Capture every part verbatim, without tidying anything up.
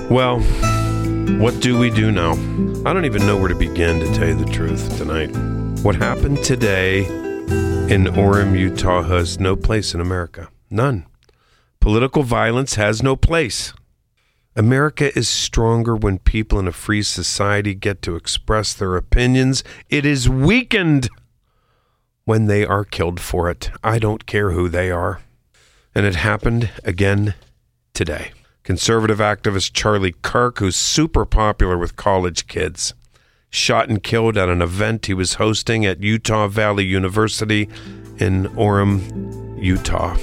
Well, what do we do now? I don't even know where to begin, to tell you the truth, tonight. What happened today in Orem, Utah has no place in America. None. Political violence has no place. America is stronger when people in a free society get to express their opinions. It is weakened when they are killed for it. I don't care who they are. And it happened again today. Conservative activist Charlie Kirk, who's super popular with college kids, shot and killed at an event he was hosting at Utah Valley University in Orem, Utah.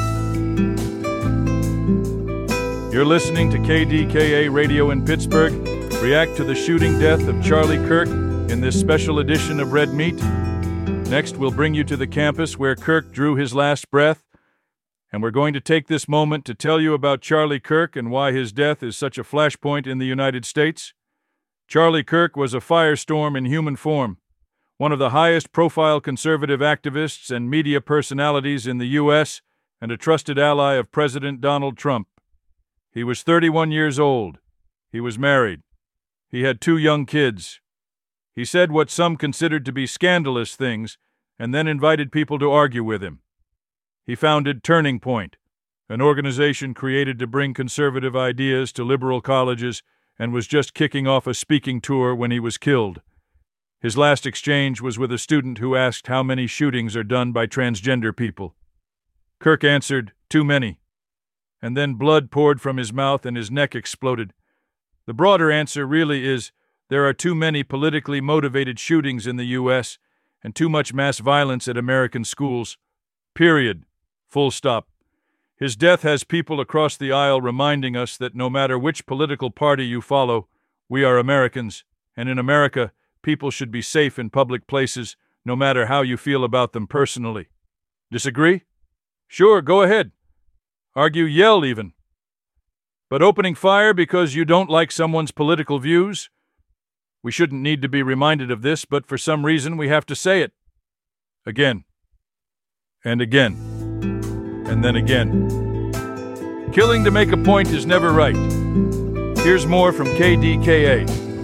You're listening to K D K A Radio in Pittsburgh. React to the shooting death of Charlie Kirk in this special edition of Red Meat. Next, we'll bring you to the campus where Kirk drew his last breath. And we're going to take this moment to tell you about Charlie Kirk and why his death is such a flashpoint in the United States. Charlie Kirk was a firestorm in human form, one of the highest-profile conservative activists and media personalities in the U S and a trusted ally of President Donald Trump. He was thirty-one years old. He was married. He had two young kids. He said what some considered to be scandalous things and then invited people to argue with him. He founded Turning Point, an organization created to bring conservative ideas to liberal colleges, and was just kicking off a speaking tour when he was killed. His last exchange was with a student who asked how many shootings are done by transgender people. Kirk answered, "Too many." And then blood poured from his mouth and his neck exploded. The broader answer really is, there are too many politically motivated shootings in the U S and too much mass violence at American schools. Period. Full stop. His death has people across the aisle reminding us that no matter which political party you follow, we are Americans, and in America, people should be safe in public places, no matter how you feel about them personally. Disagree? Sure, go ahead. Argue, yell even. But opening fire because you don't like someone's political views? We shouldn't need to be reminded of this, but for some reason we have to say it. Again. And again. And then again. Killing to make a point is never right. Here's more from K D K A.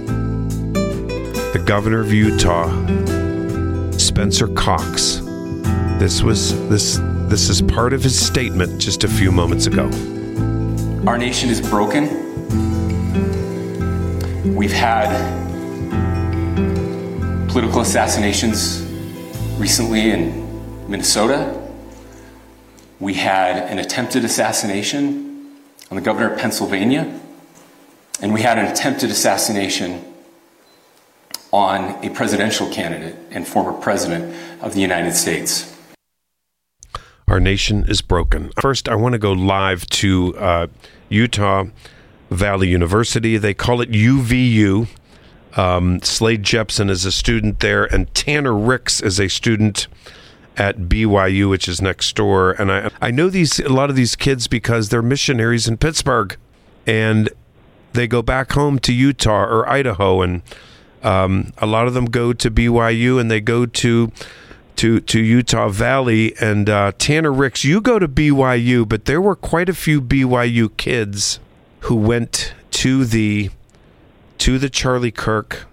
The governor of Utah, Spencer Cox. This was this this is part of his statement just a few moments ago. Our nation is broken. We've had political assassinations recently in Minnesota. We had an attempted assassination on the governor of Pennsylvania. And we had an attempted assassination on a presidential candidate and former president of the United States. Our nation is broken. First, I want to go live to uh, Utah Valley University. They call it U V U. Um, Slade Jepson is a student there, and Tanner Ricks is a student at B Y U, which is next door. And I I know these a lot of these kids because they're missionaries in Pittsburgh, and they go back home to Utah or Idaho, and um, a lot of them go to B Y U, and they go to to to Utah Valley. And uh, Tanner Ricks, you go to B Y U, but there were quite a few B Y U kids who went to the to the Charlie Kirk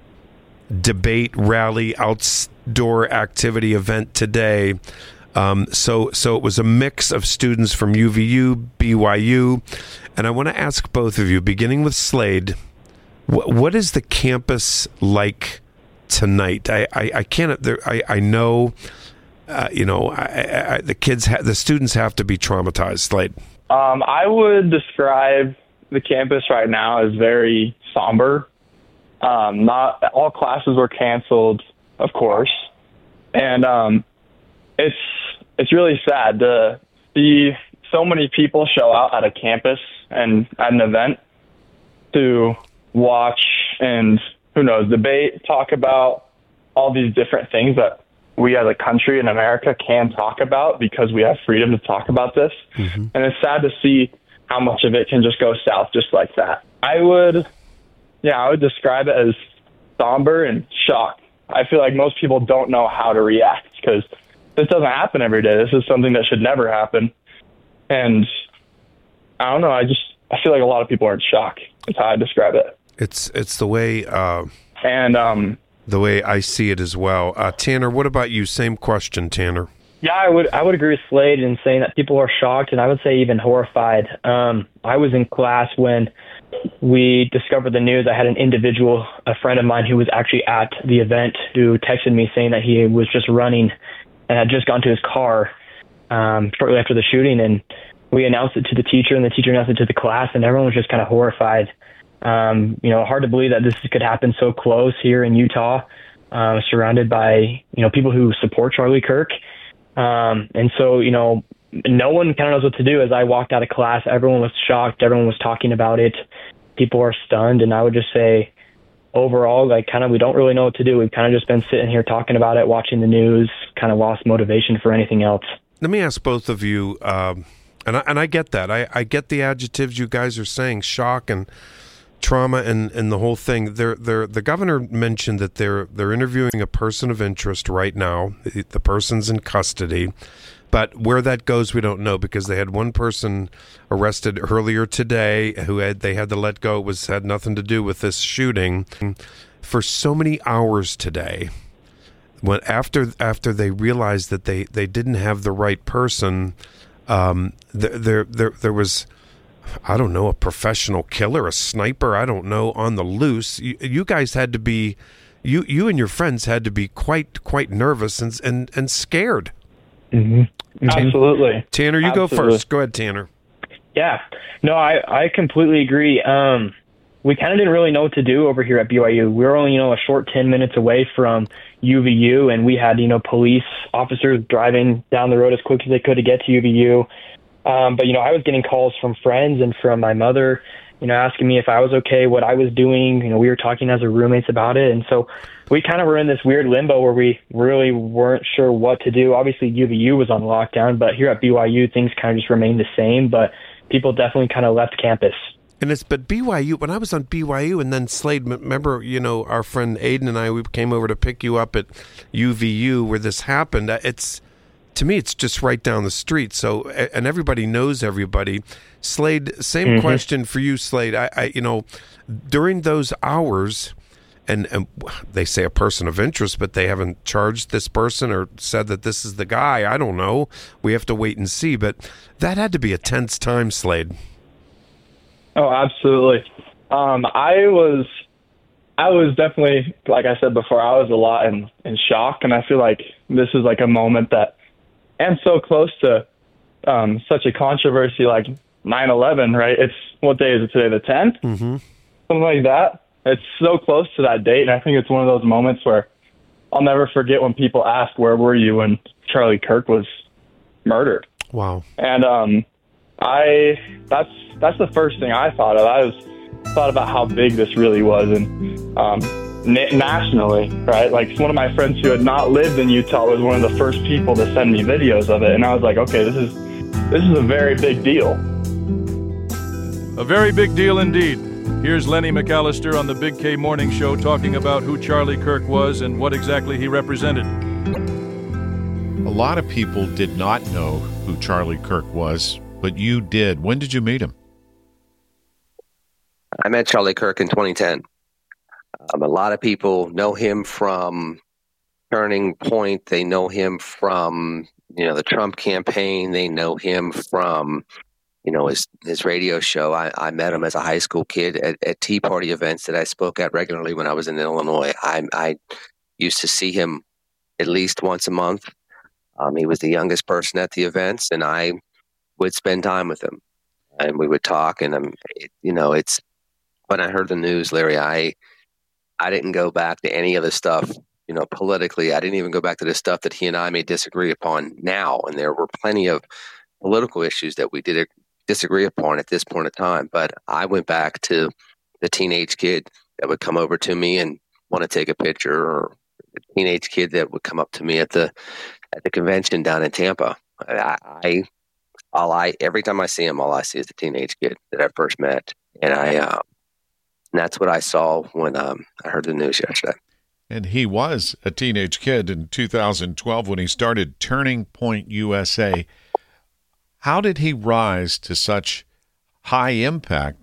debate rally outdoor activity event today. Um, so so it was a mix of students from U V U, B Y U, and I want to ask both of you, beginning with Slade, wh- what is the campus like tonight? I I, I can't. There, I I know, uh, you know, I, I, the kids, ha- the students have to be traumatized. Slade. Um, I would describe the campus right now as very somber. Um, not all classes were canceled, of course, and um, it's it's really sad to see so many people show out at a campus and at an event to watch and, who knows, debate, talk about all these different things that we as a country in America can talk about because we have freedom to talk about this. Mm-hmm. And it's sad to see how much of it can just go south just like that. I would, yeah, I would describe it as somber and shocked. I feel like most people don't know how to react because this doesn't happen every day. This is something that should never happen. And I don't know, I just, I feel like a lot of people are in shock. That's how I describe it. It's it's the way uh, And um, the way I see it as well. Uh, Tanner, what about you? Same question, Tanner. Yeah, I would I would agree with Slade in saying that people are shocked, and I would say even horrified. Um, I was in class when we discovered the news. I had an individual, a friend of mine who was actually at the event, who texted me saying that he was just running and had just gone to his car um, shortly after the shooting. And we announced it to the teacher, and the teacher announced it to the class, and everyone was just kind of horrified. Um, you know, hard to believe that this could happen so close here in Utah, uh, surrounded by, you know, people who support Charlie Kirk. Um, and so, you know, no one kind of knows what to do. As I walked out of class, everyone was shocked. Everyone was talking about it. People are stunned. And I would just say overall, like kind of, we don't really know what to do. We've kind of just been sitting here talking about it, watching the news, kind of lost motivation for anything else. Let me ask both of you, um, and I, and I get that. I, I get the adjectives you guys are saying, shock and trauma and, and the whole thing. They're, they're, the governor mentioned that they're they're interviewing a person of interest right now. The, the person's in custody. But where that goes, we don't know, because they had one person arrested earlier today who had they had to let go. It was had nothing to do with this shooting. For so many hours today, when after after they realized that they, they didn't have the right person, um, there, there there there was, I don't know, a professional killer, a sniper, I don't know, on the loose. You, you guys had to be, you you and your friends had to be quite quite nervous and and, and scared. Mm-hmm. Absolutely. Tanner, you Absolutely. go first. Go ahead, Tanner. Yeah, no, I, I completely agree. Um, we kind of didn't really know what to do over here at B Y U. We were only, you know, a short ten minutes away from U V U, and we had, you know, police officers driving down the road as quick as they could to get to U V U. Um, but, you know, I was getting calls from friends and from my mother, you know, asking me if I was okay, what I was doing. You know, we were talking as a roommates about it. And so we kind of were in this weird limbo where we really weren't sure what to do. Obviously, U V U was on lockdown, but here at B Y U, things kind of just remained the same. But people definitely kind of left campus. And it's, but B Y U, when I was on B Y U and then Slade, remember, you know, our friend Aiden and I, we came over to pick you up at U V U where this happened. It's, to me, it's just right down the street. So, and everybody knows everybody. Slade, same mm-hmm. question for you, Slade. I, I, you know, during those hours, and, and they say a person of interest, but they haven't charged this person or said that this is the guy. I don't know. We have to wait and see. But that had to be a tense time, Slade. Oh, absolutely. Um, I was, I was definitely, like I said before, I was a lot in, in shock, and I feel like this is like a moment that I'm so close to um, such a controversy like nine eleven, right? It's, what day is it today, the tenth? Mm-hmm. Something like that. It's so close to that date, and I think it's one of those moments where I'll never forget when people ask, where were you when Charlie Kirk was murdered? Wow. And um, I that's that's the first thing I thought of. I was thought about how big this really was, and um, na- nationally, right? Like, one of my friends who had not lived in Utah was one of the first people to send me videos of it, and I was like, okay, this is this is a very big deal. A very big deal indeed. Here's Lenny McAllister on the Big K Morning Show talking about who Charlie Kirk was and what exactly he represented. A lot of people did not know who Charlie Kirk was, but you did. When did you meet him? I met Charlie Kirk in twenty ten. Um, a lot of people know him from Turning Point. They know him from, you know, the Trump campaign. They know him from, you know, his his radio show. I, I met him as a high school kid at, at Tea Party events that I spoke at regularly when I was in Illinois. I, I used to see him at least once a month. Um, he was the youngest person at the events, and I would spend time with him, and we would talk. And um, it, you know, it's when I heard the news, Larry, I I didn't go back to any of the stuff, you know, politically. I didn't even go back to the stuff that he and I may disagree upon now, and there were plenty of political issues that we did disagree upon at this point in time. But I went back to the teenage kid that would come over to me and want to take a picture, or the teenage kid that would come up to me at the at the convention down in Tampa. I, I all I every time I see him, all I see is the teenage kid that I first met, and I uh, and that's what I saw when um, I heard the news yesterday. And he was a teenage kid in two thousand twelve when he started Turning Point U S A. How did he rise to such high impact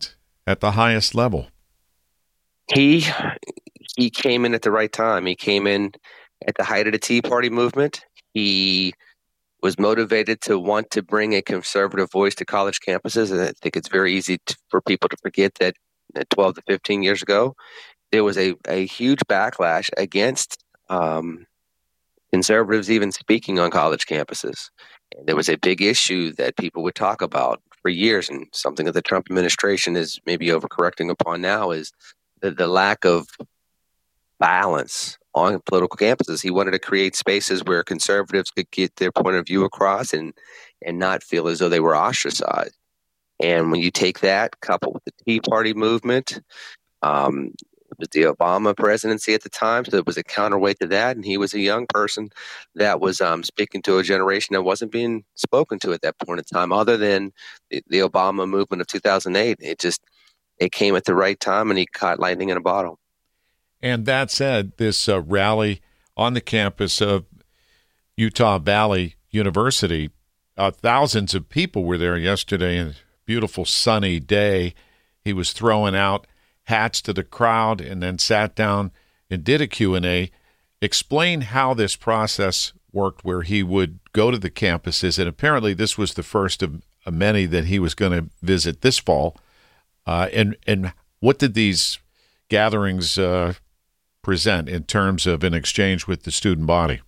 at the highest level? He he came in at the right time. He came in at the height of the Tea Party movement. He was motivated to want to bring a conservative voice to college campuses. And I think it's very easy to, for people to forget that, that twelve to fifteen years ago, there was a, a huge backlash against um, conservatives even speaking on college campuses. And there was a big issue that people would talk about for years, and something that the Trump administration is maybe overcorrecting upon now is the, the lack of balance on political campuses. He wanted to create spaces where conservatives could get their point of view across and and not feel as though they were ostracized. And when you take that, coupled with the Tea Party movement, um, it was the Obama presidency at the time, so it was a counterweight to that. And he was a young person that was um, speaking to a generation that wasn't being spoken to at that point in time, other than the, the Obama movement of two thousand eight. It just it came at the right time, and he caught lightning in a bottle. And that said, this uh, rally on the campus of Utah Valley University, uh, thousands of people were there yesterday, a beautiful sunny day. He was throwing out hats to the crowd and then sat down and did a Q and A. Explain how this process worked, where he would go to the campuses, and apparently this was the first of many that he was going to visit this fall. Uh, and, and what did these gatherings uh, present in terms of an exchange with the student body?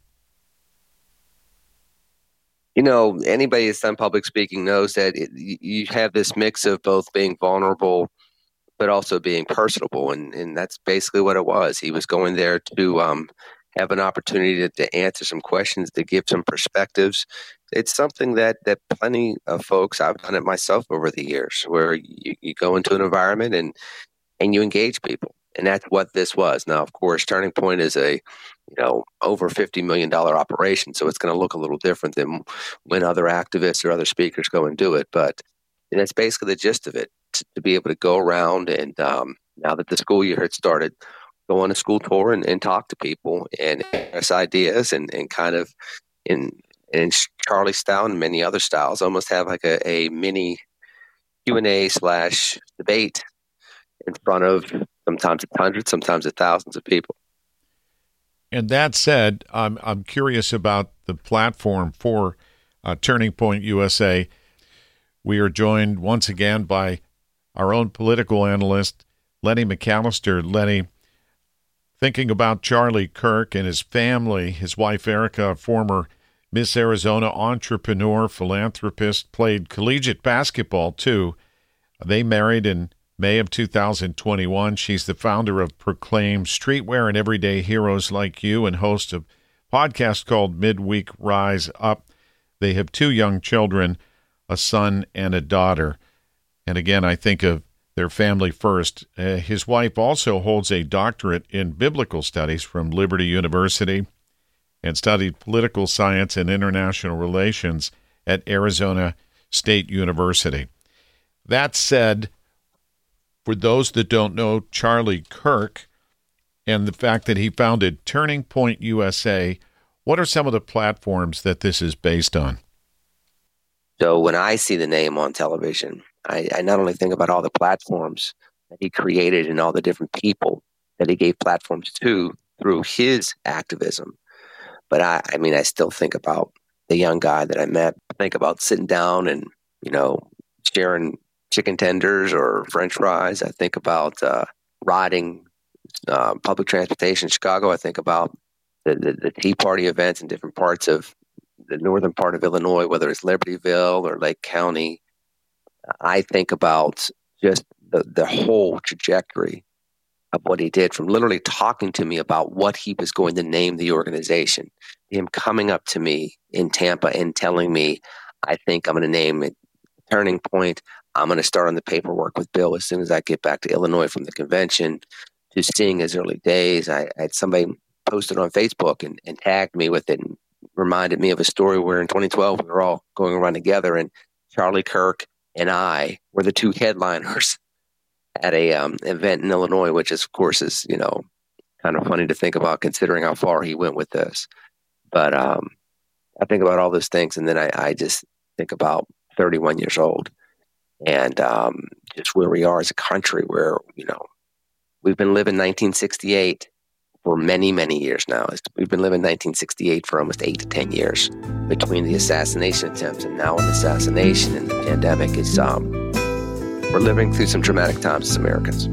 You know, anybody that's done public speaking knows that it, you have this mix of both being vulnerable but also being personable, and, and that's basically what it was. He was going there to um, have an opportunity to, to answer some questions, to give some perspectives. It's something that, that plenty of folks, I've done it myself over the years, where you, you go into an environment and, and you engage people. And that's what this was. Now, of course, Turning Point is a, you know, over fifty million dollars operation, so it's going to look a little different than when other activists or other speakers go and do it. But and that's basically the gist of it, to, to be able to go around and um, now that the school year had started, go on a school tour and, and talk to people and express ideas and, and kind of, in, in Charlie style and many other styles, almost have like a, a mini Q and A slash debate in front of sometimes it's hundreds, sometimes it's thousands of people. And that said, I'm I'm curious about the platform for uh, Turning Point U S A. We are joined once again by our own political analyst, Lenny McAllister. Lenny, thinking about Charlie Kirk and his family, his wife Erica, former Miss Arizona entrepreneur, philanthropist, played collegiate basketball too. They married in May of two thousand twenty-one. She's the founder of Proclaim Streetwear and Everyday Heroes Like You, and host of a podcast called Midweek Rise Up. They have two young children, a son and a daughter. And again, I think of their family first. Uh, his wife also holds a doctorate in biblical studies from Liberty University and studied political science and international relations at Arizona State University. That said, for those that don't know Charlie Kirk and the fact that he founded Turning Point U S A, what are some of the platforms that this is based on? So when I see the name on television, I, I not only think about all the platforms that he created and all the different people that he gave platforms to through his activism, but I, I mean, I still think about the young guy that I met. I think about sitting down and, you know, sharing chicken tenders or French fries. I think about uh, riding uh, public transportation in Chicago. I think about the, the, the Tea Party events in different parts of the northern part of Illinois, whether it's Libertyville or Lake County. I think about just the, the whole trajectory of what he did, from literally talking to me about what he was going to name the organization, him coming up to me in Tampa and telling me, I think I'm going to name it Turning Point. I'm going to start on the paperwork with Bill as soon as I get back to Illinois from the convention, to seeing his early days. I, I had somebody posted on Facebook and, and tagged me with it and reminded me of a story where in twenty twelve we were all going around together, and Charlie Kirk and I were the two headliners at a um, event in Illinois, which is, of course, is, you know, kind of funny to think about considering how far he went with this. But um, I think about all those things, and then I, I just think about thirty-one years old. and um, just where we are as a country, where, you know, we've been living nineteen sixty-eight for many, many years now. We've been living nineteen sixty-eight for almost eight to ten years between the assassination attempts and now an assassination and the pandemic. Is um, we're living through some dramatic times as Americans.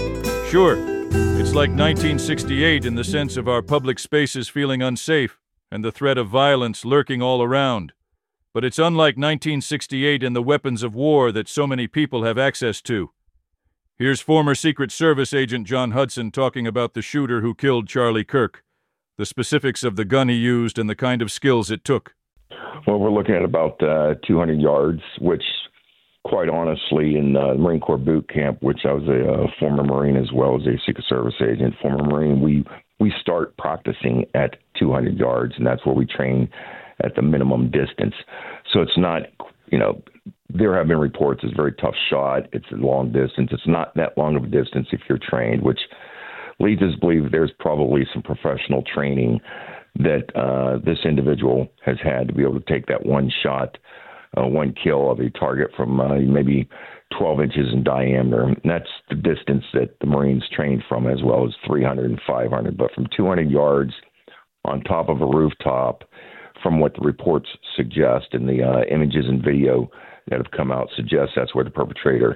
Sure, it's like nineteen sixty-eight in the sense of our public spaces feeling unsafe and the threat of violence lurking all around. But it's unlike nineteen sixty-eight in the weapons of war that so many people have access to. Here's former Secret Service agent John Hudson talking about the shooter who killed Charlie Kirk, the specifics of the gun he used and the kind of skills it took. Well, we're looking at about uh, two hundred yards, which, quite honestly, in uh, Marine Corps boot camp, which I was a uh, former Marine as well as a Secret Service agent, former Marine, we, we start practicing at two hundred yards, and that's where we train at the minimum distance. So it's not, you know, there have been reports it's a very tough shot. It's a long distance. It's not that long of a distance if you're trained, which leads us to believe there's probably some professional training that uh, this individual has had to be able to take that one shot, uh, one kill of a target from uh, maybe twelve inches in diameter. And that's the distance that the Marines trained from, as well as three hundred and five hundred. But from two hundred yards on top of a rooftop, from what the reports suggest and the uh, images and video that have come out suggest that's where the perpetrator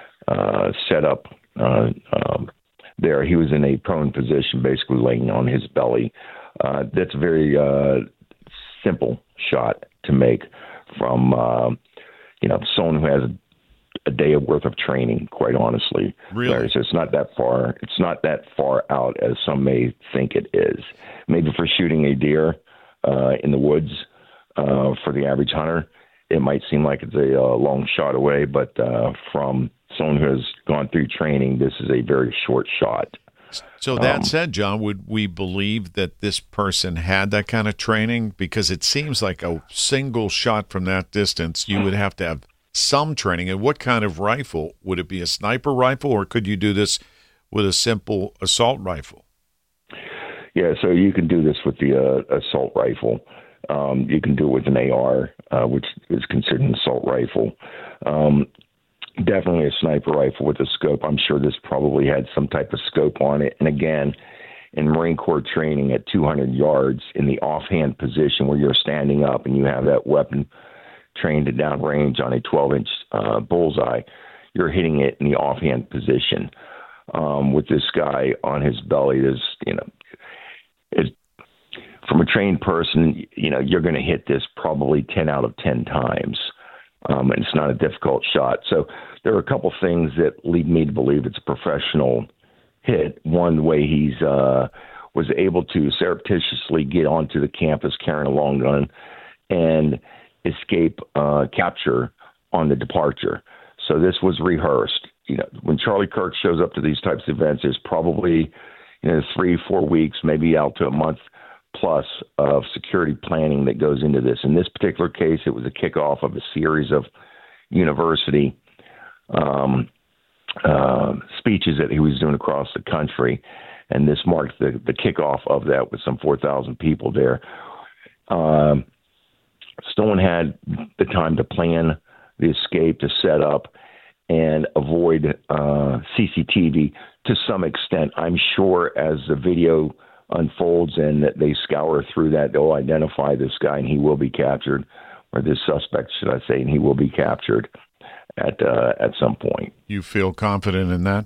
uh, set up uh, um, there. He was in a prone position, basically laying on his belly. Uh, that's a very uh, simple shot to make from, uh, you know, someone who has a, a day of worth of training, quite honestly. Really? Larry, so it's not that far. It's not that far out as some may think it is. Maybe for shooting a deer uh, in the woods uh, for the average hunter, it might seem like it's a uh, long shot away, but uh, from someone who has gone through training, this is a very short shot. So that Um, said, John, would we believe that this person had that kind of training? Because it seems like a single shot from that distance, you would have to have some training. And what kind of rifle? Would it be a sniper rifle, or could you do this with a simple assault rifle? Yeah, so you can do this with the uh, assault rifle. Um, you can do it with an A R, uh, which is considered an assault rifle. Um, definitely a sniper rifle with a scope. I'm sure this probably had some type of scope on it. And again, in Marine Corps training at two hundred yards in the offhand position where you're standing up and you have that weapon trained at downrange on a twelve-inch uh, bullseye, you're hitting it in the offhand position. Um, with this guy on his belly, there's, you know, it's, from a trained person, you know, you're going to hit this probably ten out of ten times. Um, and it's not a difficult shot. So there are a couple things that lead me to believe it's a professional hit. One, the way he's uh, was able to surreptitiously get onto the campus carrying a long gun and escape uh, capture on the departure. So this was rehearsed. You know, when Charlie Kirk shows up to these types of events, there's probably, you know, three, four weeks, maybe out to a month plus of security planning that goes into this. In this particular case, it was a kickoff of a series of university um, uh, speeches that he was doing across the country, and this marked the, the kickoff of that with some four thousand people there. Um, Stone had the time to plan the escape, to set up and avoid uh, C C T V to some extent. I'm sure as the video unfolds and that they scour through that, they'll identify this guy and he will be captured, or this suspect, should I say, and he will be captured at uh, at some point. You feel confident in that?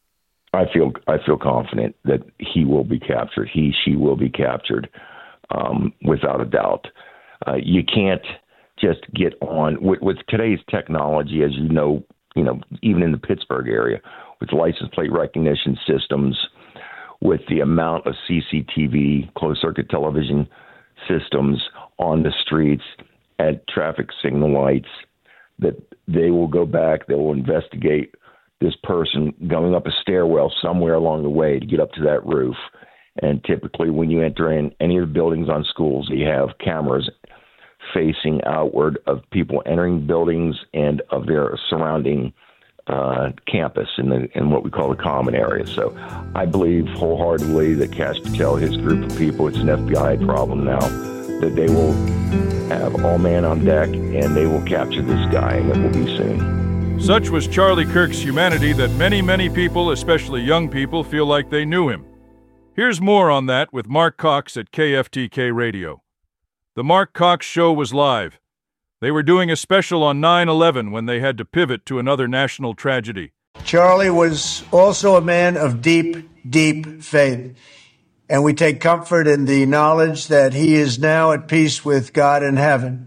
I feel I feel confident that he will be captured. He, she will be captured, um, without a doubt. Uh, you can't just get on with, with today's technology, as you know, you know, even in the Pittsburgh area, with license plate recognition systems, with the amount of C C T V, closed-circuit television systems on the streets, at traffic signal lights, that they will go back, they will investigate this person going up a stairwell somewhere along the way to get up to that roof. And typically when you enter in any of the buildings on schools, you have cameras facing outward of people entering buildings and of their surrounding uh, campus in the in what we call the common area. So I believe wholeheartedly that Kash Patel, his group of people, it's an F B I problem now, that they will have all man on deck and they will capture this guy, and it will be soon. Such was Charlie Kirk's humanity that many, many people, especially young people, feel like they knew him. Here's more on that with Mark Cox at K F T K Radio. The Mark Cox Show was live. They were doing a special on nine eleven when they had to pivot to another national tragedy. Charlie was also a man of deep, deep faith, and we take comfort in the knowledge that he is now at peace with God in heaven.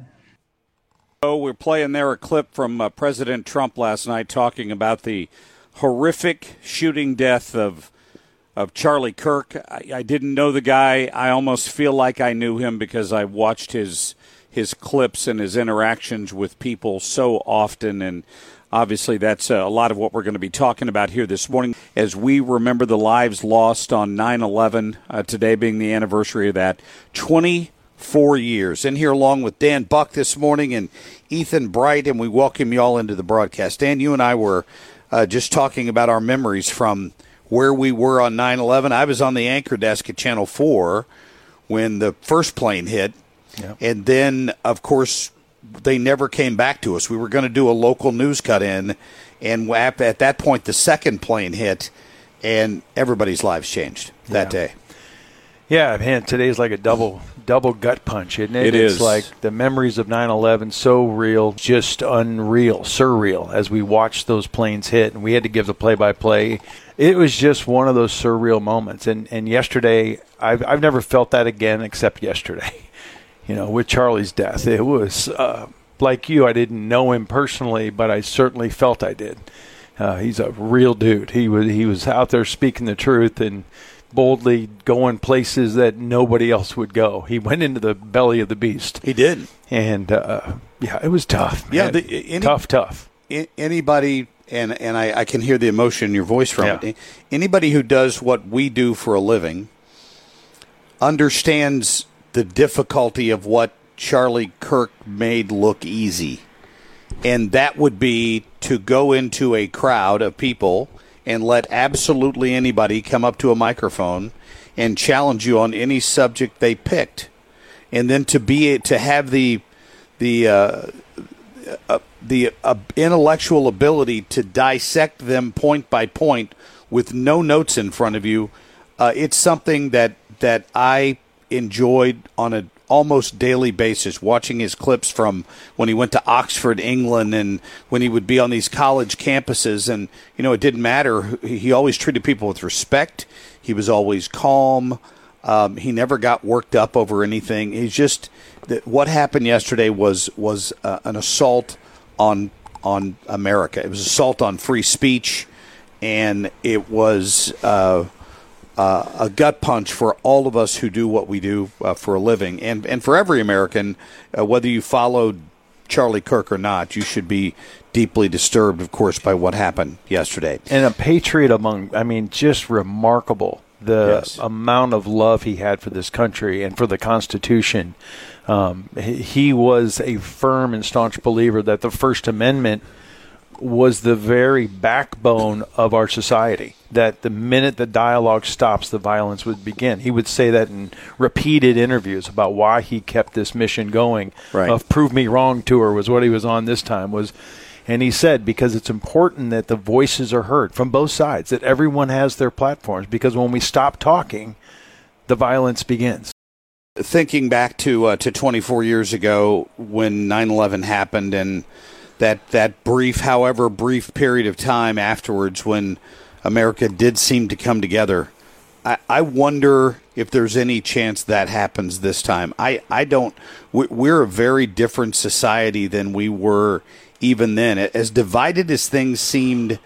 We're playing there a clip from uh, President Trump last night talking about the horrific shooting death of of Charlie Kirk. I, I didn't know the guy. I almost feel like I knew him because I watched his his clips and his interactions with people so often, and obviously that's uh, a lot of what we're going to be talking about here this morning as we remember the lives lost on nine eleven, uh, today being the anniversary of that. twenty-four years. In here along with Dan Buck this morning and Ethan Bright, and we welcome you all into the broadcast. Dan, you and I were uh, just talking about our memories from where we were on nine eleven. I was on the anchor desk at Channel four when the first plane hit, yeah. And then, of course, they never came back to us. We were going to do a local news cut-in, and at that point, the second plane hit, and everybody's lives changed that yeah. day. Yeah, man, today's like a double double gut punch, isn't it? It it's is. Like the memories of nine eleven, so real, just unreal, surreal, as we watched those planes hit, and we had to give the play-by-play. It was just one of those surreal moments. And, and yesterday, I've, I've never felt that again except yesterday, you know, with Charlie's death. It was, uh, like you, I didn't know him personally, but I certainly felt I did. Uh, he's a real dude. He was, he was out there speaking the truth and boldly going places that nobody else would go. He went into the belly of the beast. He did. And, uh, yeah, it was tough, man. Yeah, the, any, tough, tough. Anybody, and, and I, I can hear the emotion in your voice from yeah. it. Anybody who does what we do for a living understands the difficulty of what Charlie Kirk made look easy. And that would be to go into a crowd of people and let absolutely anybody come up to a microphone and challenge you on any subject they picked, and then to be to have the the uh, uh, the uh, intellectual ability to dissect them point by point with no notes in front of you. Uh, it's something that that I enjoyed on a almost daily basis, watching his clips from when he went to Oxford, England, and when he would be on these college campuses. And, you know, it didn't matter. He always treated people with respect. He was always calm. Um, he never got worked up over anything. He's just what happened yesterday was was uh, an assault on on America. It was an assault on free speech, and it was uh, Uh, a gut punch for all of us who do what we do uh, for a living. And and for every American, uh, whether you followed Charlie Kirk or not, you should be deeply disturbed, of course, by what happened yesterday. And a patriot among, I mean, just remarkable, the yes. amount of love he had for this country and for the Constitution. Um, he, he was a firm and staunch believer that the First Amendment was the very backbone of our society, that the minute the dialogue stops, the violence would begin. He would say that in repeated interviews about why he kept this mission going. Right. Of Prove Me Wrong tour was what he was on this time. Was, and he said, because it's important that the voices are heard from both sides, that everyone has their platforms, because when we stop talking, the violence begins. Thinking back to uh, to twenty-four years ago when nine eleven happened, and that that brief, however brief period of time afterwards when America did seem to come together, I, I wonder if there's any chance that happens this time. I, I don't. We're a very different society than we were even then. As divided as things seemed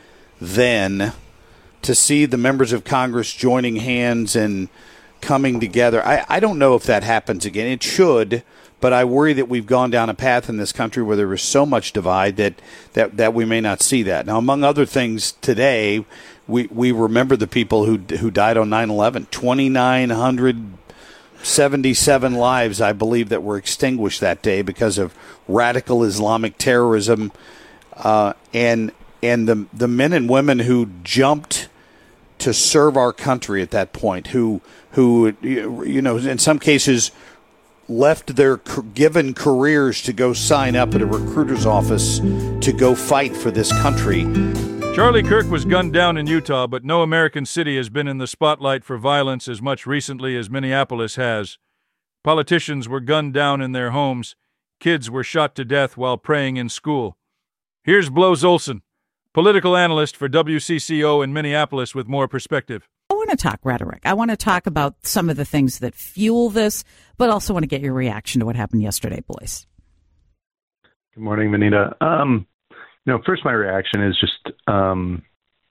then, to see the members of Congress joining hands and coming together, I, I don't know if that happens again. It should. But I worry that we've gone down a path in this country where there is so much divide that, that, that we may not see that. Now, among other things, today we, we remember the people who who died on nine eleven. twenty-nine hundred seventy-seven lives, I believe, that were extinguished that day because of radical Islamic terrorism, uh, and and the the men and women who jumped to serve our country at that point, who who you know in some cases left their given careers to go sign up at a recruiter's office to go fight for this country. Charlie Kirk was gunned down in Utah, but no American city has been in the spotlight for violence as much recently as Minneapolis has. Politicians were gunned down in their homes. Kids were shot to death while praying in school. Here's Blows Olson, political analyst for W C C O in Minneapolis, with more perspective. I want to talk rhetoric. I want to talk about some of the things that fuel this, but also want to get your reaction to what happened yesterday, boys. Good morning, Vanita. Um, you know, first, my reaction is just um,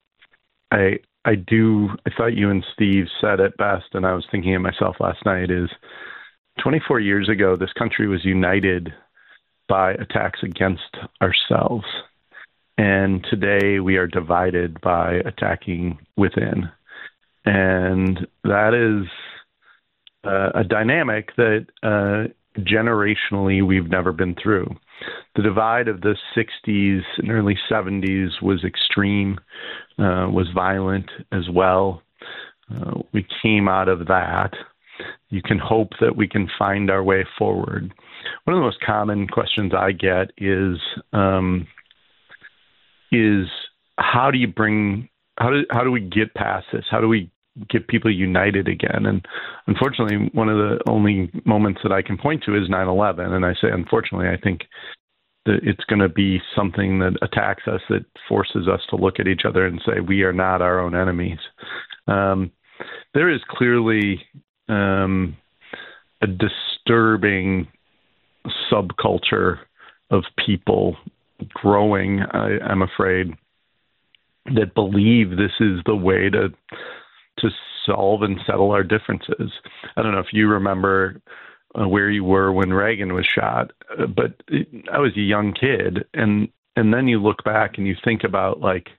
I I do I thought you and Steve said it best, and I was thinking it myself last night. Is twenty-four years ago, this country was united by attacks against ourselves, and today we are divided by attacking within, and that is uh, a dynamic that uh, generationally we've never been through. The divide of the sixties and early seventies was extreme, uh, was violent as well. Uh, we came out of that. You can hope that we can find our way forward. One of the most common questions I get is, um, is how do you bring, how do, how do we get past this? How do we get people united again? And unfortunately, one of the only moments that I can point to is nine eleven. And I say, unfortunately, I think that it's going to be something that attacks us, that forces us to look at each other and say, we are not our own enemies. Um, there is clearly um, a disturbing subculture of people growing, I, I'm afraid, that believe this is the way to to solve and settle our differences. I don't know if you remember uh, where you were when Reagan was shot, uh, but it, I was a young kid, and and then you look back and you think about like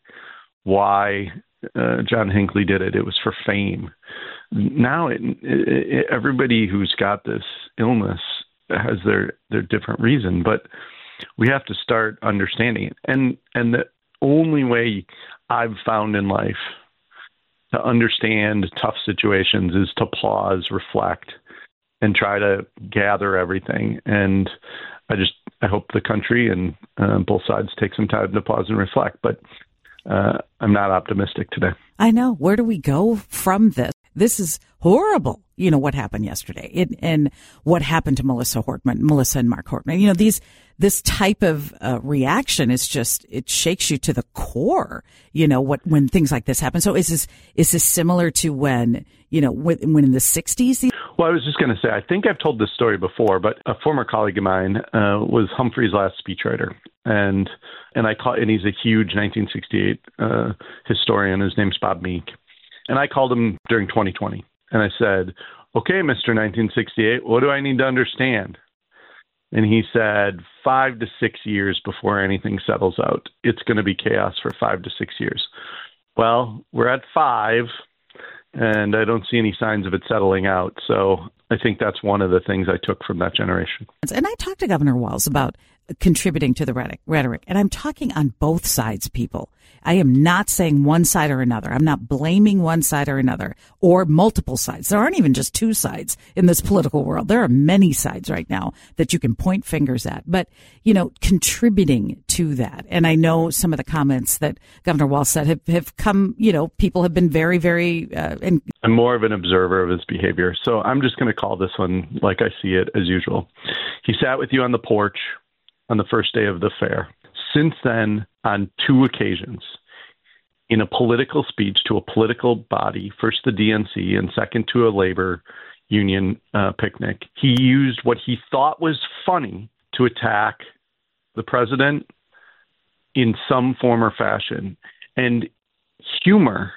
why uh, John Hinckley did it. It was for fame. Now it, it, everybody who's got this illness has their their different reason, but we have to start understanding it. And and the only way I've found in life to understand tough situations is to pause, reflect, and try to gather everything. And I just, I hope the country and uh, both sides take some time to pause and reflect. But uh, I'm not optimistic today. I know. Where do we go from this? This is horrible. You know, what happened yesterday it, and what happened to Melissa Hortman, Melissa and Mark Hortman. You know, these, this type of uh, reaction is just, it shakes you to the core, you know, what, when things like this happen. So is this, is this similar to when, you know, when, when in the sixties? Well, I was just going to say, I think I've told this story before, but a former colleague of mine uh, was Humphrey's last speechwriter. And, and I call, and he's a huge nineteen sixty-eight uh, historian. His name's Bob Meek. And I called him during twenty twenty. And I said, okay, Mister nineteen sixty-eight, what do I need to understand? And he said, five to six years before anything settles out. It's going to be chaos for five to six years. Well, we're at five, and I don't see any signs of it settling out. So I think that's one of the things I took from that generation. And I talked to Governor Walz about contributing to the rhetoric, and I'm talking on both sides, people. I am not saying one side or another. I'm not blaming one side or another or multiple sides. There aren't even just two sides in this political world. There are many sides right now that you can point fingers at, but, you know, contributing to that. And I know some of the comments that Governor Walz said have, have come, you know, people have been very, very, uh, and I'm more of an observer of his behavior. So I'm just going to call this one like I see it as usual. He sat with you on the porch on the first day of the fair. Since then, on two occasions, in a political speech to a political body, first the D N C and second to a labor union uh, picnic, he used what he thought was funny to attack the president in some form or fashion. And humor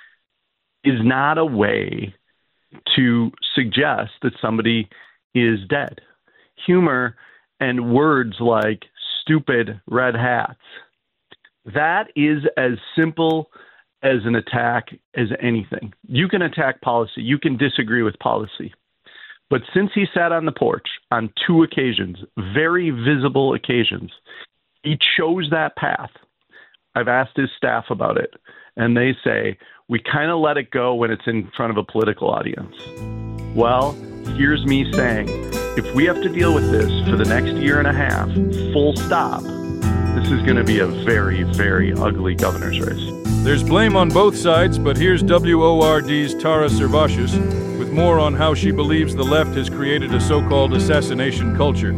is not a way to suggest that somebody is dead. Humor and words like stupid red hats, that is as simple as an attack as anything. You can attack policy. You can disagree with policy. But since he sat on the porch on two occasions, very visible occasions, he chose that path. I've asked his staff about it, and they say, we kind of let it go when it's in front of a political audience. Well, here's me saying, if we have to deal with this for the next year and a half, full stop, this is going to be a very, very ugly governor's race. There's blame on both sides, but here's W O R D's Tara Servatius with more on how she believes the left has created a so-called assassination culture.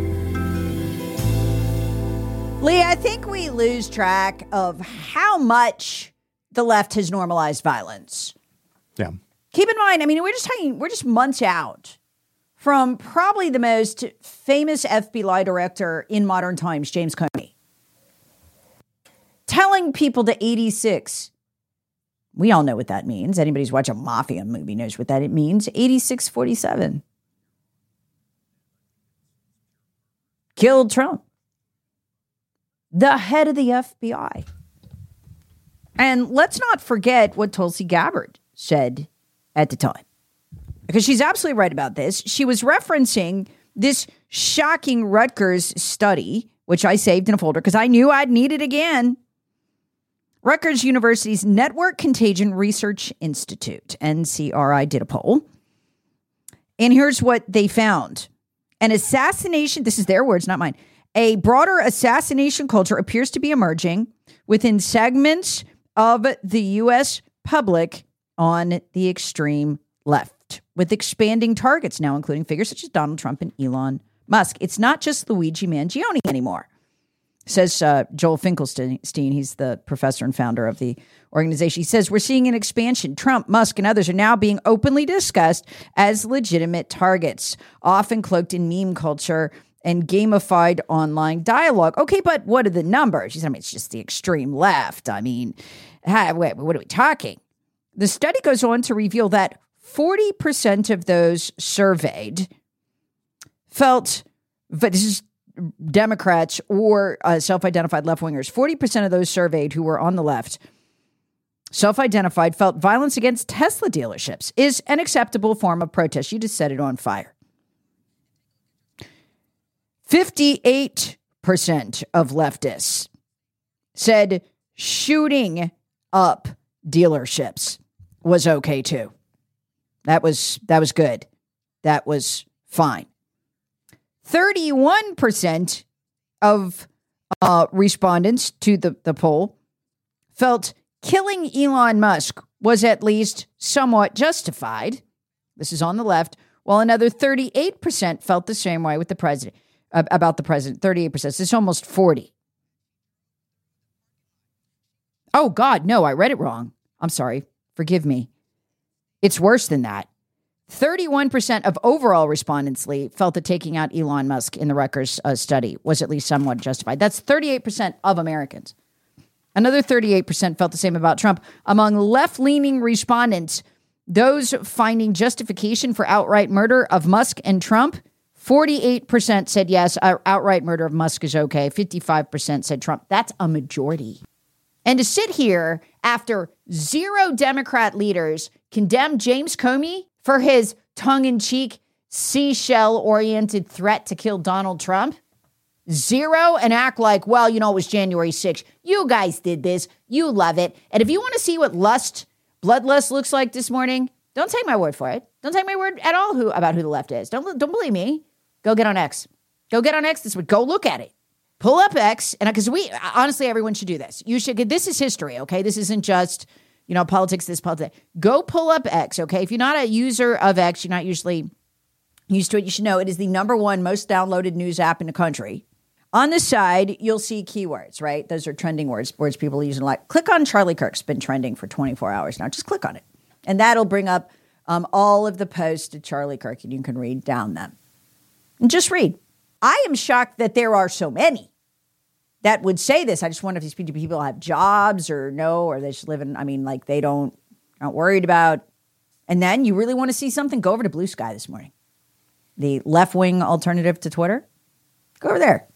Lee, I think we lose track of how much the left has normalized violence. Yeah. Keep in mind, I mean, we're just talking, we're just months out from probably the most famous F B I director in modern times, James Comey, telling people to eighty-six. We all know what that means. Anybody who's watched a mafia movie knows what that it means. eighty-six forty-seven. Killed Trump. The head of the F B I. And let's not forget what Tulsi Gabbard said at the time, because she's absolutely right about this. She was referencing this shocking Rutgers study, which I saved in a folder because I knew I'd need it again. Rutgers University's Network Contagion Research Institute, N C R I, did a poll. And here's what they found. An assassination, this is their words, not mine. A broader assassination culture appears to be emerging within segments of the U S public on the extreme left, with expanding targets now, including figures such as Donald Trump and Elon Musk. It's not just Luigi Mangione anymore, says uh, Joel Finkelstein. He's the professor and founder of the organization. He says, we're seeing an expansion. Trump, Musk, and others are now being openly discussed as legitimate targets, often cloaked in meme culture and gamified online dialogue. Okay, but what are the numbers? He said, I mean, it's just the extreme left. I mean, how, wait, what are we talking? The study goes on to reveal that forty percent of those surveyed felt, but this is Democrats or uh, self-identified left-wingers, forty percent of those surveyed who were on the left, self-identified, felt violence against Tesla dealerships is an acceptable form of protest. You just set it on fire. fifty-eight percent of leftists said shooting up dealerships was okay too. That was that was good. That was fine. thirty-one percent of uh, respondents to the, the poll felt killing Elon Musk was at least somewhat justified. This is on the left, while another thirty-eight percent felt the same way with the president. About the president, thirty-eight percent. It's almost forty. Oh, God, no, I read it wrong. I'm sorry. Forgive me. It's worse than that. thirty-one percent of overall respondents, Lee, felt that taking out Elon Musk in the Rutgers uh, study was at least somewhat justified. That's thirty-eight percent of Americans. Another thirty-eight percent felt the same about Trump. Among left-leaning respondents, those finding justification for outright murder of Musk and Trump, forty-eight percent said yes, outright murder of Musk is okay. fifty-five percent said Trump. That's a majority. And to sit here after zero Democrat leaders condemn James Comey for his tongue-in-cheek, seashell-oriented threat to kill Donald Trump, zero, and act like, well, you know, it was January sixth. You guys did this. You love it. And if you want to see what lust, bloodlust looks like this morning, don't take my word for it. Don't take my word at all who about who the left is. Don't, don't believe me. Go get on X. Go get on X this week. Go look at it. Pull up X, and because we honestly, everyone should do this. You should. This is history, okay? This isn't just, you know, politics. This politics. Go pull up X, okay? If you're not a user of X, you're not usually used to it. You should know it is the number one most downloaded news app in the country. On the side, you'll see keywords, right? Those are trending words, words people use a lot. Click on Charlie Kirk's been trending for twenty-four hours now. Just click on it, and that'll bring up um, all of the posts to Charlie Kirk, and you can read down them. And just read. I am shocked that there are so many that would say this. I just wonder if these people have jobs or no, or they just live in, I mean, like they don't, aren't worried about. And then you really want to see something, go over to Blue Sky this morning. The left-wing alternative to Twitter. Go over there.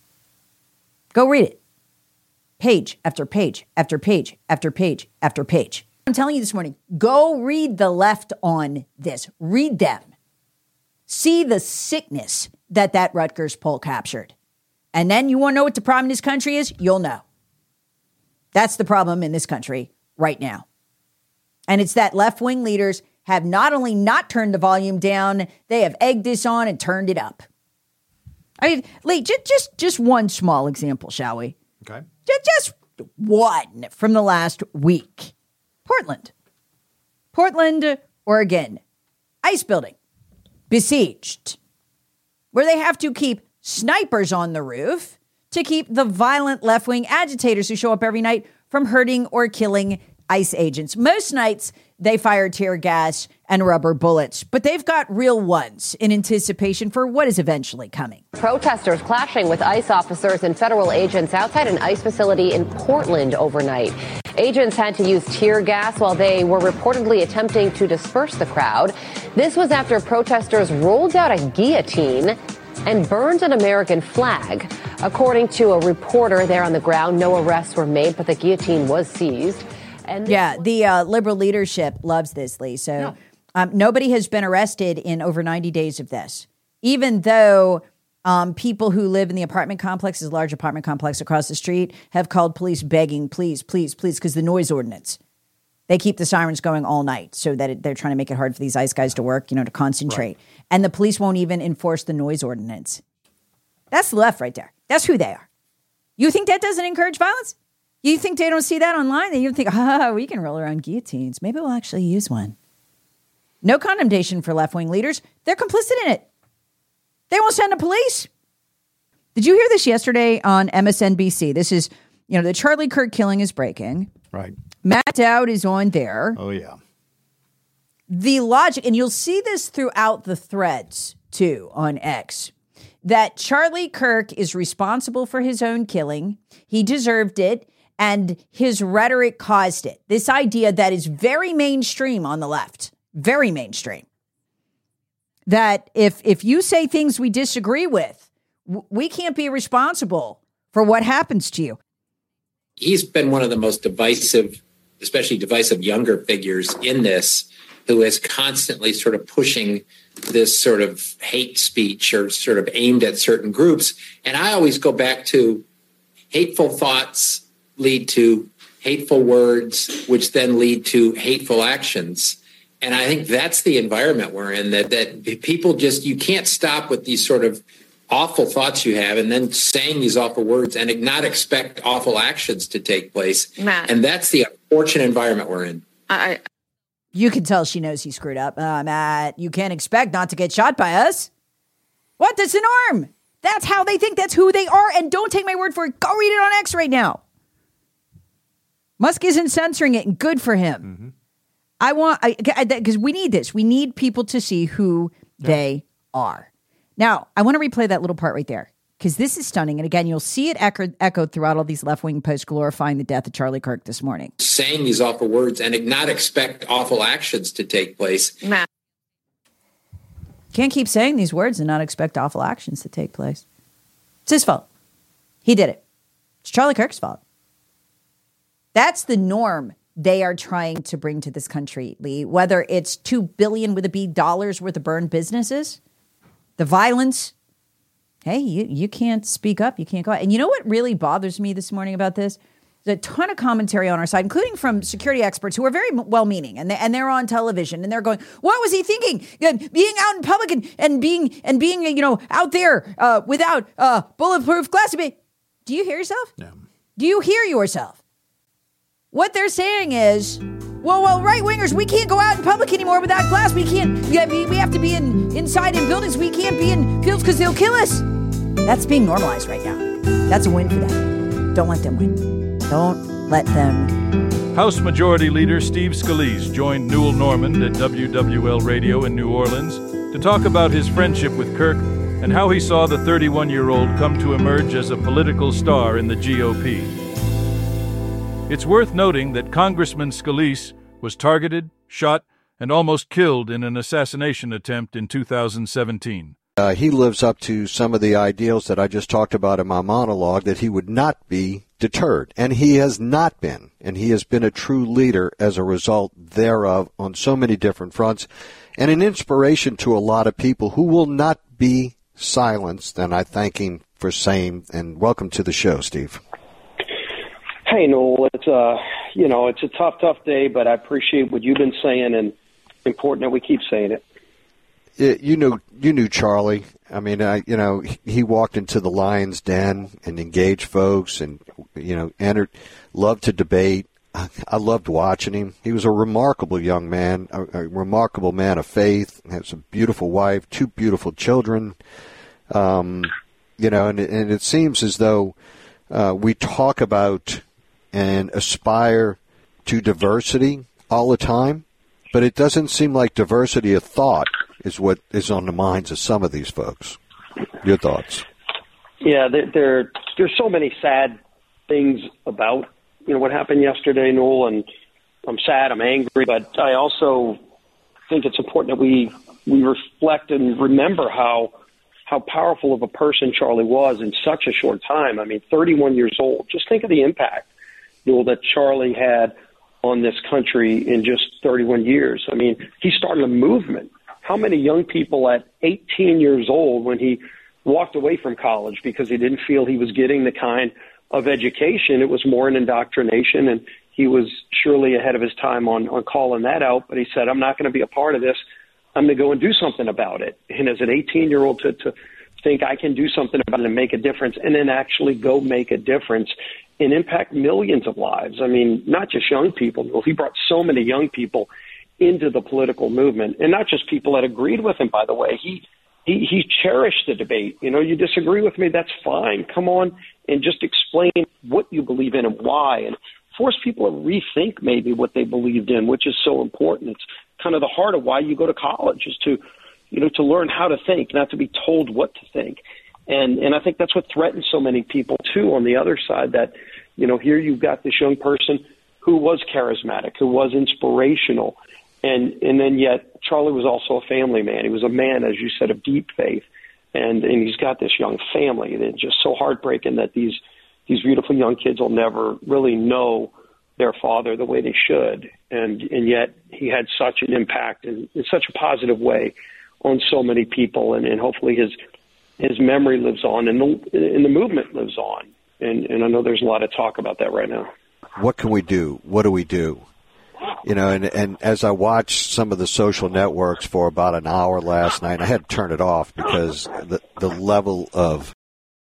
Go read it. Page after page after page after page after page. I'm telling you this morning, go read the left on this. Read them. See the sickness that that Rutgers poll captured. And then you want to know what the problem in this country is? You'll know. That's the problem in this country right now. And it's that left-wing leaders have not only not turned the volume down, they have egged this on and turned it up. I mean, Lee, just just, just one small example, shall we? Okay. Just, just one from the last week. Portland. Portland, Oregon. ICE building. Besieged. Where they have to keep snipers on the roof to keep the violent left-wing agitators who show up every night from hurting or killing ICE agents. Most nights, they fire tear gas and rubber bullets, but they've got real ones in anticipation for what is eventually coming. Protesters clashing with ICE officers and federal agents outside an ICE facility in Portland overnight. Agents had to use tear gas while they were reportedly attempting to disperse the crowd. This was after protesters rolled out a guillotine and burned an American flag. According to a reporter there on the ground, no arrests were made, but the guillotine was seized. And yeah, the uh, liberal leadership loves this, Lee. So no. um, nobody has been arrested in over ninety days of this, even though um, people who live in the apartment complex, this large apartment complex across the street, have called police begging, please, please, please, because the noise ordinance. They keep the sirens going all night so that it, they're trying to make it hard for these ICE guys to work, you know, to concentrate. Right. And the police won't even enforce the noise ordinance. That's the left right there. That's who they are. You think that doesn't encourage violence? You think they don't see that online? They even think, ah, we can roll around guillotines. Maybe we'll actually use one. No condemnation for left-wing leaders. They're complicit in it. They won't send the police. Did you hear this yesterday on M S N B C? This is, you know, the Charlie Kirk killing is breaking. Right. Matt Dowd is on there. Oh, yeah. The logic, and you'll see this throughout the threads, too, on X, that Charlie Kirk is responsible for his own killing. He deserved it. And his rhetoric caused it. This idea that is very mainstream on the left, very mainstream. That if if you say things we disagree with, w- we can't be responsible for what happens to you. He's been one of the most divisive, especially divisive younger figures in this, who is constantly sort of pushing this sort of hate speech or sort of aimed at certain groups. And I always go back to hateful thoughts lead to hateful words, which then lead to hateful actions. And I think that's the environment we're in, that that people just, you can't stop with these sort of awful thoughts you have and then saying these awful words and not expect awful actions to take place. Matt. And that's the unfortunate environment we're in. I, you can tell she knows he screwed up. Uh, Matt, you can't expect not to get shot by us. What? That's the norm. That's how they think. That's who they are. And don't take my word for it. Go read it on X right now. Musk isn't censoring it, and good for him. Mm-hmm. I want, because we need this. We need people to see who yeah. they are. Now, I want to replay that little part right there, because this is stunning. And again, you'll see it echoed, echoed throughout all these left-wing posts glorifying the death of Charlie Kirk this morning. Saying these awful words and not expect awful actions to take place. Matt. Can't keep saying these words and not expect awful actions to take place. It's his fault. He did it. It's Charlie Kirk's fault. That's the norm they are trying to bring to this country, Lee. Whether it's two billion with a B dollars worth of burned businesses, the violence. Hey, you, you can't speak up. You can't go out. And you know what really bothers me this morning about this? There's a ton of commentary on our side, including from security experts who are very well-meaning, and they, and they're on television, and they're going, "What was he thinking? Being out in public and, and being and being you know out there uh, without uh, bulletproof glass." Do you hear yourself? No. Do you hear yourself? What they're saying is, well, well, right-wingers, we can't go out in public anymore without glass. We can't, we have to be in inside in buildings. We can't be in fields because they'll kill us. That's being normalized right now. That's a win for them. Don't let them win. Don't let them. House Majority Leader Steve Scalise joined Newell Normand at W W L Radio in New Orleans to talk about his friendship with Kirk and how he saw the thirty-one-year-old come to emerge as a political star in the G O P. It's worth noting that Congressman Scalise was targeted, shot, and almost killed in an assassination attempt in two thousand seventeen. Uh, he lives up to some of the ideals that I just talked about in my monologue, that he would not be deterred. And he has not been. And he has been a true leader as a result thereof on so many different fronts, and an inspiration to a lot of people who will not be silenced. And I thank him for saying, and welcome to the show, Steve. Hey, Noel, it's uh, you know, it's a tough, tough day, but I appreciate what you've been saying, and important that we keep saying it. it you knew you knew Charlie. I mean, I, you know, he walked into the Lions Den and engaged folks, and you know, entered, loved to debate. I loved watching him. He was a remarkable young man, a, a remarkable man of faith. Has a beautiful wife, two beautiful children. Um, you know, and, and it seems as though uh, we talk about and aspire to diversity all the time, but it doesn't seem like diversity of thought is what is on the minds of some of these folks. Your thoughts? Yeah, there, there there's so many sad things about, you know, what happened yesterday, Noel, and I'm sad, I'm angry, but I also think it's important that we we reflect and remember how how powerful of a person Charlie was in such a short time. I mean, thirty-one years old. Just think of the impact, Noel, that Charlie had on this country in just thirty-one years. I mean, he started a movement. How many young people at eighteen years old, when he walked away from college because he didn't feel he was getting the kind of education, it was more an indoctrination, and he was surely ahead of his time on, on calling that out, but he said, I'm not going to be a part of this. I'm going to go and do something about it. And as an eighteen-year-old to, to think I can do something about it and make a difference, and then actually go make a difference and impact millions of lives. I mean, not just young people. Well, he brought so many young people into the political movement, and not just people that agreed with him, by the way. He He, he cherished the debate. You know, you disagree with me, that's fine. Come on and just explain what you believe in and why, and force people to rethink maybe what they believed in, which is so important. It's kind of the heart of why you go to college, is to, you know, to learn how to think, not to be told what to think. And and I think that's what threatens so many people, too, on the other side, that, you know, here you've got this young person who was charismatic, who was inspirational, and and then yet Charlie was also a family man. He was a man, as you said, of deep faith, and and he's got this young family. And it's just so heartbreaking that these these beautiful young kids will never really know their father the way they should, and and yet he had such an impact in, in such a positive way on so many people, and, and hopefully his his memory lives on, and the and the movement lives on. And and I know there's a lot of talk about that right now. What can we do? What do we do? You know, and, and as I watched some of the social networks for about an hour last night, I had to turn it off because the the level of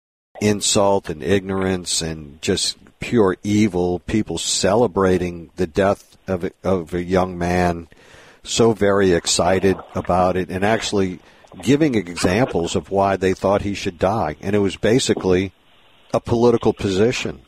insult and ignorance and just pure evil, people celebrating the death of a, of a young man, so very excited about it, and actually giving examples of why they thought he should die. And it was basically a political position.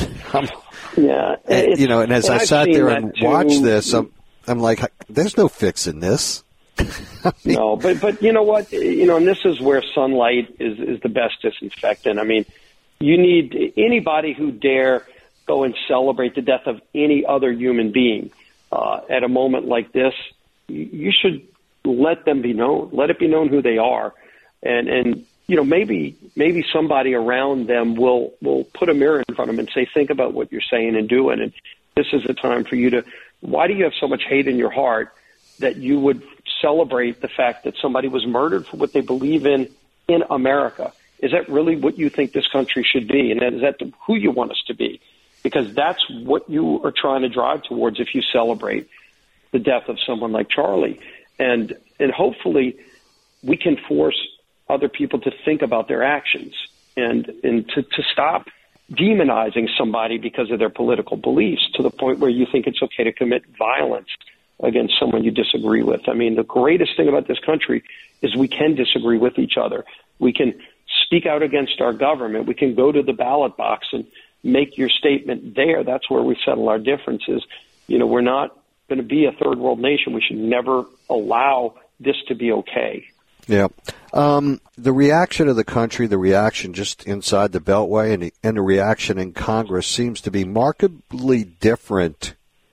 Yeah, and, you know, and as and I I've sat there and too. watched this, I'm, I'm like, there's no fixing this. I mean, no, but but you know what? You know, and this is where sunlight is is the best disinfectant. I mean, you need anybody who dare go and celebrate the death of any other human being uh, at a moment like this. You should let them be known. Let it be known who they are, and and. You know, maybe maybe somebody around them will, will put a mirror in front of them and say, think about what you're saying and doing. And this is a time for you to, why do you have so much hate in your heart that you would celebrate the fact that somebody was murdered for what they believe in in America? Is that really what you think this country should be? And is that who you want us to be? Because that's what you are trying to drive towards if you celebrate the death of someone like Charlie. And and hopefully we can force other people to think about their actions and, and to, to stop demonizing somebody because of their political beliefs to the point where you think it's okay to commit violence against someone you disagree with. I mean, the greatest thing about this country is we can disagree with each other. We can speak out against our government. We can go to the ballot box and make your statement there. That's where we settle our differences. You know, we're not going to be a third world nation. We should never allow this to be okay. Yeah. Um, the reaction of the country, the reaction just inside the Beltway, and the, and the reaction in Congress seems to be markedly different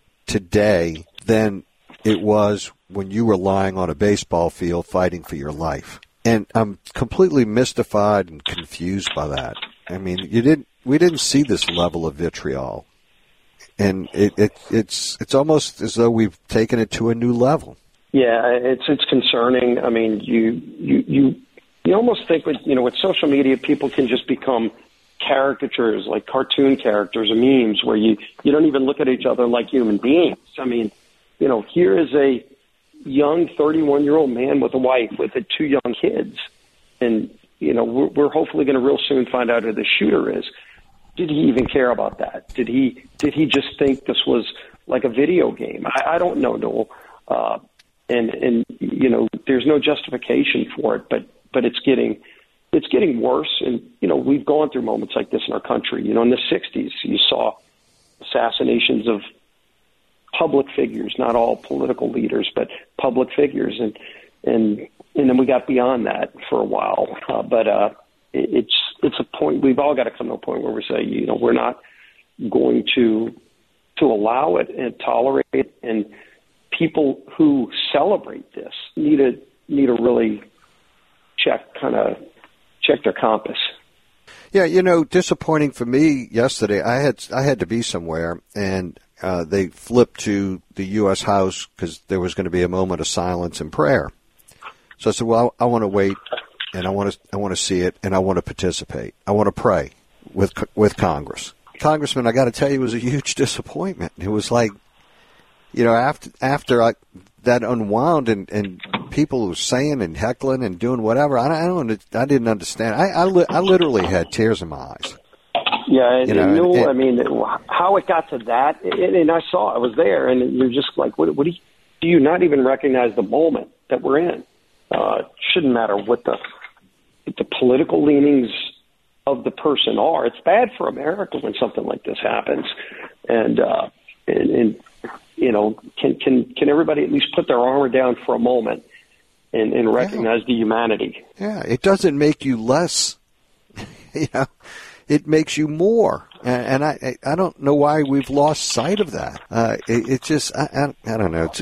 today than it was when you were lying on a baseball field fighting for your life. And I'm completely mystified and confused by that. I mean, you didn't. We didn't see this level of vitriol, and it, it it's it's almost as though we've taken it to a new level. Yeah, it's it's concerning. I mean, you you you you almost think with you know with social media, people can just become caricatures, like cartoon characters or memes, where you you don't even look at each other like human beings. I mean, you know, here is a young thirty-one-year-old man with a wife with two young kids. And, you know, we're, we're hopefully going to real soon find out who the shooter is. Did he even care about that? Did he did he just think this was like a video game? I, I don't know, Noel. Uh, and, and, you know, there's no justification for it, but, but it's getting it's getting worse. And, you know, we've gone through moments like this in our country. You know, in the sixties, you saw assassinations of public figures, not all political leaders, but public figures. And, and, and then we got beyond that for a while. Uh, but, uh, it, it's, it's a point, we've all got to come to a point where we say, you know, we're not going to, to allow it and tolerate it. And people who celebrate this need to, need to really check, kind of check their compass. Yeah, you know, disappointing for me yesterday. I had I had to be somewhere, and uh, they flipped to the U S House because there was going to be a moment of silence and prayer. So I said, "Well, I, I want to wait, and I want to I want to see it, and I want to participate. I want to pray with with Congress." Congressman, I got to tell you, it was a huge disappointment. It was like, you know, after after I, that unwound and, and people were saying and heckling and doing whatever, I, I don't, I didn't understand. I, I, li- I literally had tears in my eyes. Yeah, and, you know, and Newell, and, I mean, how it got to that, and, and I saw it, I was there, and you're just like, what, what do you, do you not even recognize the moment that we're in? Uh, it shouldn't matter what the what the political leanings of the person are. It's bad for America when something like this happens, and uh, and, and you know, can can can everybody at least put their armor down for a moment and, and recognize yeah. the humanity? Yeah, it doesn't make you less. You know, it makes you more, and, and I I don't know why we've lost sight of that. Uh, it, it just I, I I don't know. It's,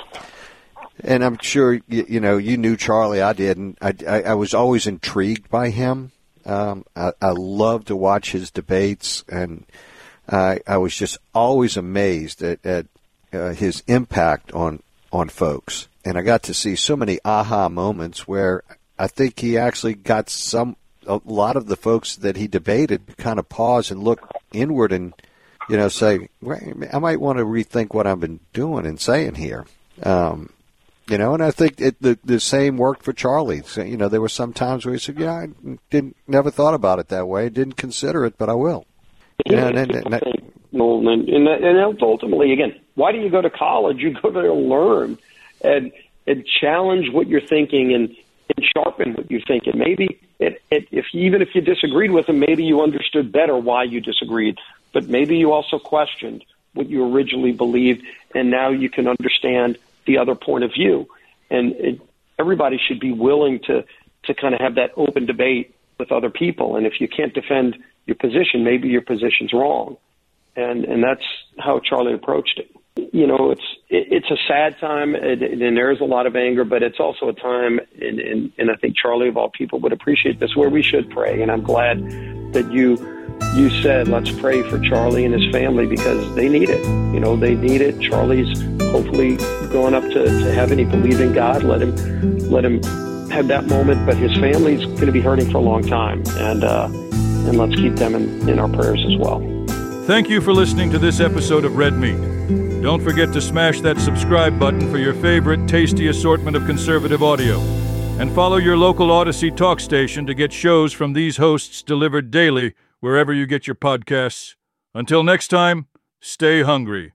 and I'm sure you, you know you knew Charlie. I didn't. I, I, I was always intrigued by him. Um, I, I love to watch his debates, and I, I was just always amazed at, at uh, his impact on on folks. And I got to see so many aha moments where I think he actually got some a lot of the folks that he debated to kind of pause and look inward and, you know, say, well, I might want to rethink what I've been doing and saying here. Um, you know, and I think it, the the same worked for Charlie. So, you know, there were some times where he said, yeah, I didn't never thought about it that way, didn't consider it, but I will. Yeah, and, and, and, and, and, and ultimately, again, why do you go to college? You go there to learn and and challenge what you're thinking and, and sharpen what you're thinking. Maybe it, it, if even if you disagreed with him, maybe you understood better why you disagreed, but maybe you also questioned what you originally believed, and now you can understand the other point of view. And it, everybody should be willing to, to kind of have that open debate with other people. And if you can't defend your position, maybe your position's wrong. And, and that's how Charlie approached it. You know, it's, it, it's a sad time, and, and there is a lot of anger, but it's also a time, and, and, and I think Charlie, of all people, would appreciate this, where we should pray. And I'm glad that you, you said, let's pray for Charlie and his family, because they need it. You know, they need it. Charlie's hopefully going up to, to heaven. He believes in God. Let him, let him have that moment. But his family's going to be hurting for a long time, and uh, and let's keep them in, in our prayers as well. Thank you for listening to this episode of Red Meat. Don't forget to smash that subscribe button for your favorite tasty assortment of conservative audio. And follow your local Odyssey talk station to get shows from these hosts delivered daily wherever you get your podcasts. Until next time, stay hungry.